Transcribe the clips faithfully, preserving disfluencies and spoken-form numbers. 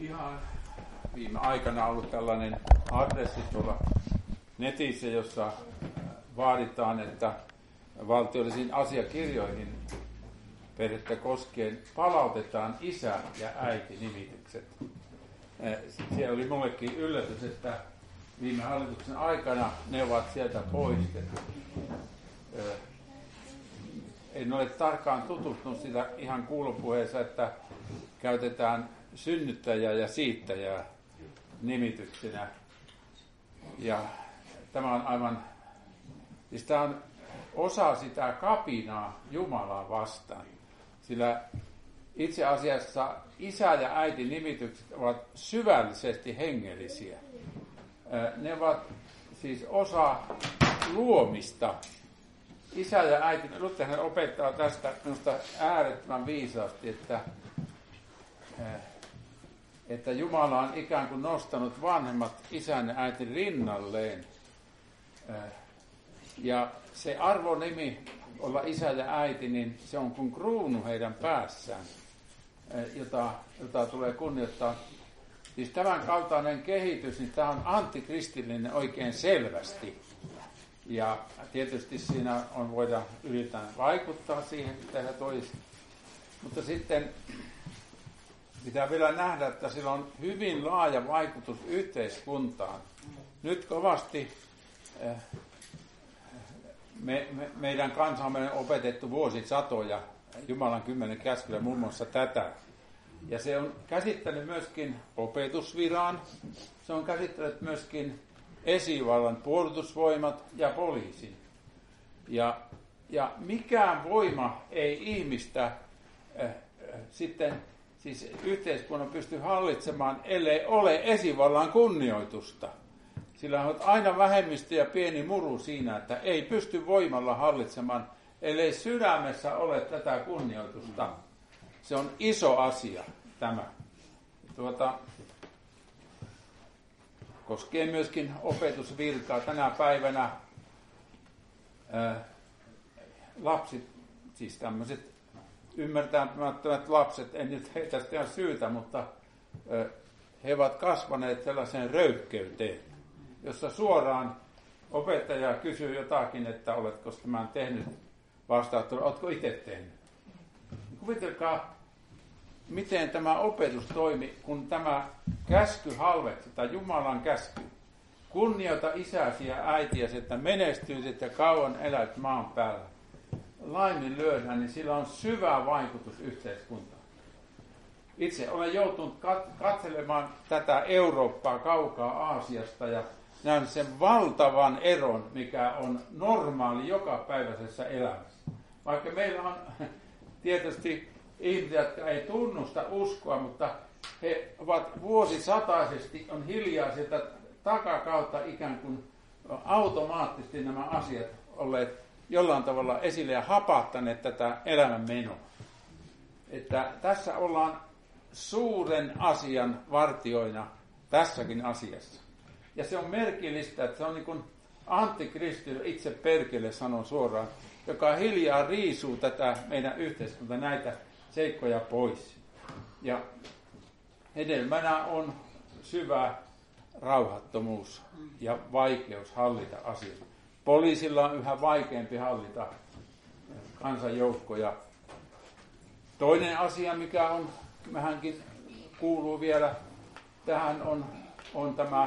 ihan viime aikana ollut tällainen adressi tuolla netissä, jossa vaaditaan, että valtiollisiin asiakirjoihin perhettä koskien palautetaan isä- ja äiti-nimitykset. Se oli mullekin yllätys, että viime hallituksen aikana ne ovat sieltä poistettu. En ole tarkkaan tutustunut sitä ihan kuulopuheessa, että käytetään synnyttäjää ja siittäjää nimityksinä. Ja tämä on aivan, siis tämä on osa sitä kapinaa Jumalaa vastaan. Sillä itse asiassa isä- ja äiti-nimitykset ovat syvällisesti hengellisiä. Ne ovat siis osa luomista. Isä ja äiti, Lutherhan opettaa tästä minusta äärettömän viisaasti, että, että Jumala on ikään kuin nostanut vanhemmat isän ja äitin rinnalleen. Ja se arvonimi olla isä ja äiti, niin se on kuin kruunu heidän päässään, jota, jota tulee kunnioittaa. Siis tämän kaltainen kehitys, niin tämä on antikristillinen oikein selvästi. Ja tietysti siinä on, voidaan yrittää vaikuttaa siihen, mitä he toisivat. Mutta sitten pitää vielä nähdä, että sillä on hyvin laaja vaikutus yhteiskuntaan. Nyt kovasti me, me, meidän kansamme on opetettu vuosisatoja Jumalan kymmenen käskyllä muun muassa tätä. Ja se on käsittänyt myöskin opetusviran, se on käsittänyt myöskin esivallan puolustusvoimat ja poliisin. Ja, ja mikään voima ei ihmistä äh, äh, sitten, siis yhteiskunnan pysty hallitsemaan, ellei ole esivallan kunnioitusta. Sillä on aina vähemmistö ja pieni muru siinä, että ei pysty voimalla hallitsemaan, ellei sydämessä ole tätä kunnioitusta. Se on iso asia tämä. Tuota, koskee myöskin opetusvirkaa. Tänä päivänä ää, lapset, siis tämmöiset ymmärtämättömät lapset, en nyt heitä sitä syytä, mutta ää, he ovat kasvaneet sellaiseen röyhkeyteen, jossa suoraan opettaja kysyy jotakin, että oletko tämän tehnyt, vastaat, oletko itse tehnyt. Kuvitelkaa, miten tämä opetus toimi, kun tämä käsky halveksi, tai Jumalan käsky, kunnioita isäsi ja äitiäsi, että menestyisit ja kauan elät maan päällä. Laiminlyödään, niin sillä on syvä vaikutus yhteiskuntaan. Itse olen joutunut katselemaan tätä Eurooppaa kaukaa Aasiasta ja näen sen valtavan eron, mikä on normaali jokapäiväisessä elämässä. Vaikka meillä on tietysti ihmisiä, jotka ei tunnusta uskoa, mutta he ovat vuosisataisesti, on hiljaa sieltä takakautta ikään kuin automaattisesti nämä asiat olleet jollain tavalla esille ja hapattaneet tätä elämän menoa. Että tässä ollaan suuren asian vartioina tässäkin asiassa. Ja se on merkillistä, että se on niin kuin antikristi, itse perkele sanon suoraan, joka hiljaa riisuu tätä meidän yhteiskuntaa, näitä seikkoja pois. Ja hedelmänä on syvä rauhattomuus ja vaikeus hallita asioita. Poliisilla on yhä vaikeampi hallita kansanjoukkoja. Toinen asia, mikä on vähänkin kuuluu vielä tähän, on, on tämä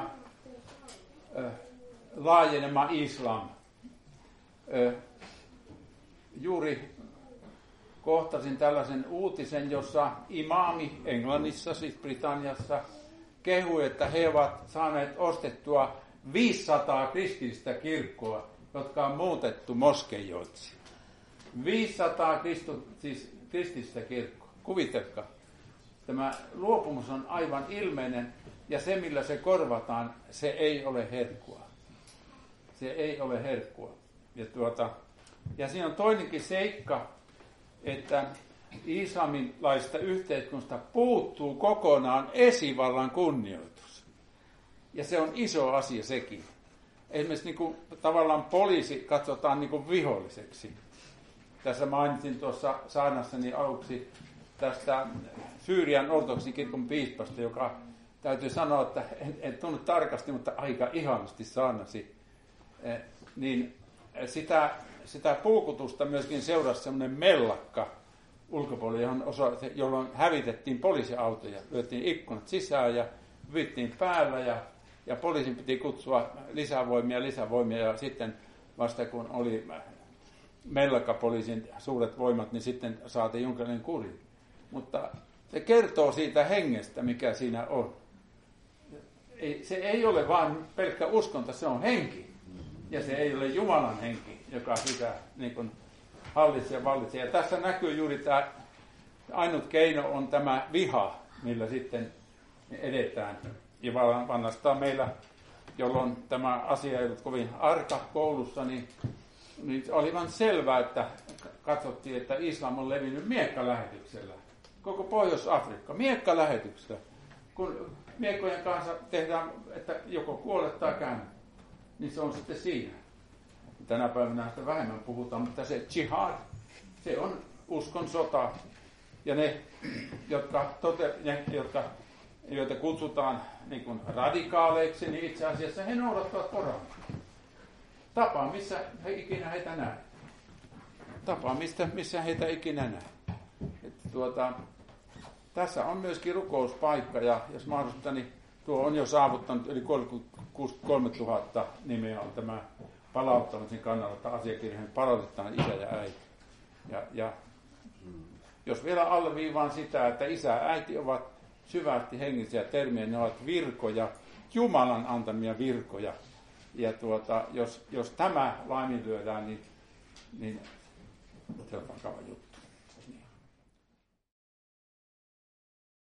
ö, laajenema islam. Ö, juuri kohtasin tällaisen uutisen, jossa imaami Englannissa, siis Britanniassa, kehui, että he ovat saaneet ostettua viisisataa kristillistä kirkkoa, jotka on muutettu moskeijoiksi. viisisataa kristu, siis kristillistä kirkkoa. Kuvitelkaa. Tämä luopumus on aivan ilmeinen, ja se, millä se korvataan, se ei ole herkkua. Se ei ole herkkua. Ja, tuota, ja siinä on toinenkin seikka, että islamilaista yhteiskunnasta puuttuu kokonaan esivallan kunnioitus. Ja se on iso asia sekin. Esimerkiksi niin kuin, tavallaan poliisi katsotaan niin kuin viholliseksi. Tässä mainitsin tuossa saarnassani aluksi tästä Syyrian ortodoksin kirkon piispasta, joka täytyy sanoa, että en, en tunne tarkasti, mutta aika ihanasti saarnasi, eh, niin sitä, sitä puukutusta myöskin seurasi semmoinen mellakka ulkopuolella, johon osa, jolloin hävitettiin poliisiautoja, lyötiin ikkunat sisään ja vyittiin päällä ja, ja poliisin piti kutsua lisävoimia, lisävoimia ja sitten vasta kun oli mellakkapoliisin suuret voimat, niin sitten saatiin jonkinlainen kuri. Mutta se kertoo siitä hengestä, mikä siinä on. Ei, se ei ole vain pelkkä uskonto, se on henki. Ja se ei ole Jumalan henki, joka sitä niin kuin hallitsee ja vallitsee. Ja tässä näkyy juuri tämä, ainut keino on tämä viha, millä sitten edetään. Ja vanhastaan meillä, jolloin tämä asia ei ollut kovin arka koulussa, niin, niin oli vain selvää, että katsottiin, että islam on levinnyt miekkalähetyksellä. Koko Pohjois-Afrikka, miekkalähetyksellä. Kun miekkojen kanssa tehdään, että joko kuolet tai käänny, niin se on sitten siinä. Tänä päivänä sitä vähemmän puhutaan, mutta se jihad, se on uskon sota. Ja ne, jotka, tote, ne, jotka joita kutsutaan niin kuin radikaaleiksi, niin itse asiassa he noudattavat Korania. Tapa, missä he ikinä heitä näe. Tapa, mistä, missä heitä ikinä näe. Että tuota, tässä on myöskin rukouspaikka, ja jos mahdollista, niin tuo on jo saavuttanut yli kolmekymmentäkolme tuhatta nimeä on tämä palauttamisen kannalta, että asiakirjoihin palautetaan isä ja äiti. Ja, ja jos vielä alleviivaan sitä, että isä ja äiti ovat syvästi hengisiä termejä, ne ovat virkoja, Jumalan antamia virkoja. Ja tuota, jos, jos tämä laiminlyödään, niin, niin se on vakava juttu.